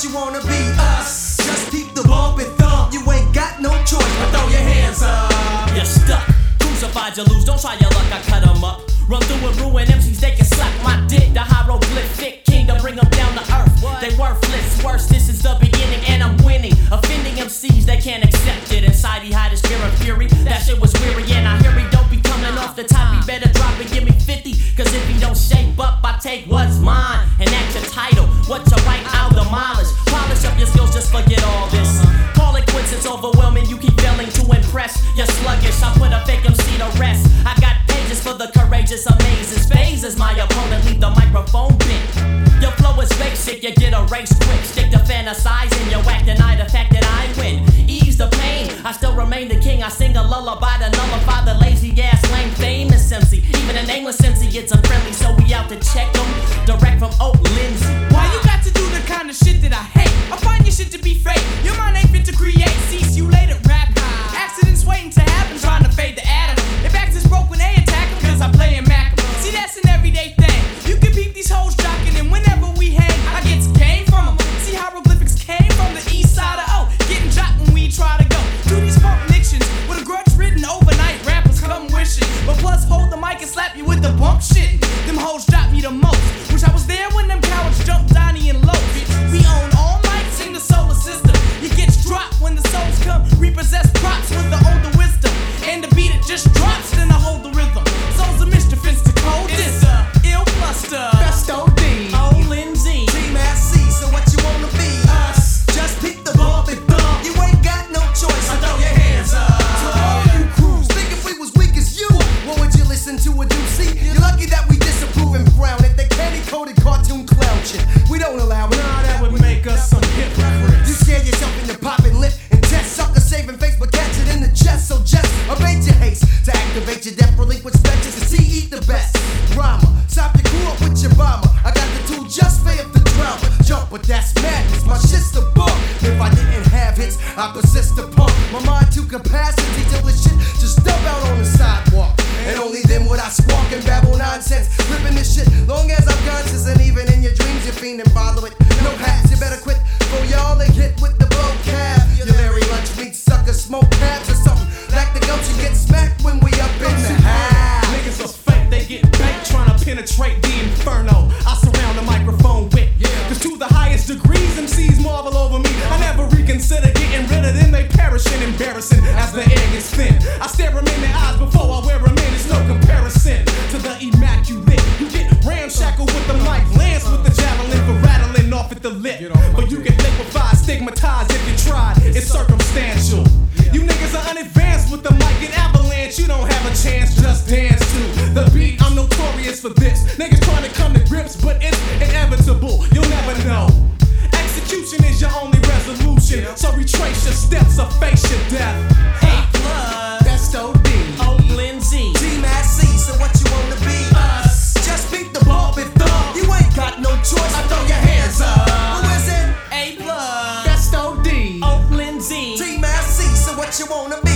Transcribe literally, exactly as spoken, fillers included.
what you wanna be. Us. Just keep the bump and thump. You ain't got no choice but throw your hands up. You're stuck. Crucified, you lose. Don't try your luck. I cut 'em up. Run through and ruin M Cs. They can suck my dick. The hieroglyphic king to bring 'em down to earth. They worthless. Worse. This is the beginning and I'm winning. Offending M Cs. They can't accept it. Inside he had his fear and fury. That shit was weary and I hear he don't be coming off the top. He better drop and give me fifty. Cause if he don't shape up, I take what's mine. And that's your title. What you write, I'll demolish. Polish up your skills, just forget all this. Call it quits, it's overwhelming. You keep failing to impress. You're sluggish, I put a fake M C to rest. I got pages for the courageous, amazes. Phases my opponent, leave the microphone bent. Your flow is basic, you get erased quick. Stick to fantasizing, you whack deny the fact that I win. Ease the pain, I still remain the king. I sing a lullaby to nullify the lazy ass lame famous M C. Even a nameless M C gets unfriendly, so we out to check them. Direct from Oak Lindsay. Why you got to do the kind of shit that I hate? I find your shit to be fake. Your mind ain't fit to create. Cease you later, rap. Accidents waiting to happen, trying to fade the atom. Their backs is broke when they attack them, cause I play and mac 'em. See, that's an everyday thing. You can peep these hoes jocking, and whenever we hang, I get game from them. See, hieroglyphics came from the east side of O. Getting jocked when we try to go. Do these funk nictions with a grudge written overnight. Rappers come wishing, but plus hold the mic and slap you with the bump shit. Them hoes dropped me the most. Wish I was there when them cowards jumped Donnie and Low. We own all mics in the solar system. It gets dropped when the souls come. Repossess props with the older wisdom. And the beat it just drops, then I hold the rhythm. Souls of mischief, it's the coldest. It's the ill cluster. Best O D. Oh, Lindsay. Team S C, so what you wanna be? Us. Just pick the bump and thump. You ain't got no choice, so throw your hands up. To all you crews, think if we was weak as you, what would you listen to a doozy? You're lucky that we disapprove and frown at the candy-coated cartoon clown shit. We don't allow it. Nah, that would make us some hypocrites. You scare yourself in your popping lip and test sucker saving face, but catch it in the chest. So just abate your haste to activate your death, relinquish stretches and see eat the best. Rhymer, stop your crew up with your bomber. I got the tool just for if the drama. Jump, but that's madness. My shit's the book. If I didn't have hits, I persist to pump my mind to capacity till the shit just dump out on the sidewalk. And only then would I squawk and babble nonsense, ripping this shit long as I'm conscious. And even in your dreams, you're fiending, follow it. No hats, you better quit for y'all and hit with the vocab. Your Larry Lunch meat sucker, smoke cabs or something. Like the ghost, you get smacked when we up in the house. Niggas are fake, they get baked trying to penetrate the inferno. I surround the microphone with. Cause to the highest degrees, M Cs marvel over me. I never reconsider getting rid of them, they perishing, embarrassing as the air gets thin. I stare them in the eyes before I wear them in. It's no comparison to the immaculate. You get ramshackled with the mic, lance with the javelin for rattling off at the lip. But you get liquefied, stigmatized if you tried. It's circumstantial. You niggas are unadvanced with the mic and avalanche. You don't have a chance, just dance to the beat. I'm notorious for this. Niggas trying to come to grips, but it's inevitable. You'll never know. Execution is your only resolution. So retrace your steps or face your death. A plus. Best O D. Oh, Lindsay. Team S C, so what you wanna be? Us. Just beat the bump and thump. You ain't got no choice, I throw your hands up. Who is it? A plus. Best O D. Oh, Lindsay. Team S C, so what you wanna be?